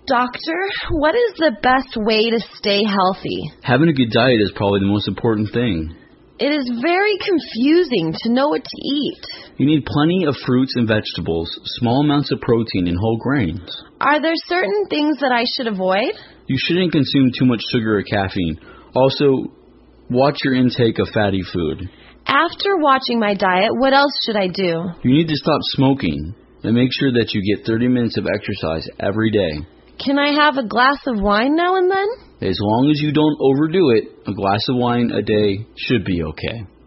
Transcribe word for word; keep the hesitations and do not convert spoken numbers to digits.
Doctor, what is the best way to stay healthy? Having a good diet is probably the most important thing. It is very confusing to know what to eat. You need plenty of fruits and vegetables, small amounts of protein, and whole grains. Are there certain things that I should avoid? You shouldn't consume too much sugar or caffeine. Also, watch your intake of fatty food. After watching my diet, what else should I do? You need to stop smoking and make sure that you get thirty minutes of exercise every day. Can I have a glass of wine now and then? As long as you don't overdo it, a glass of wine a day should be okay.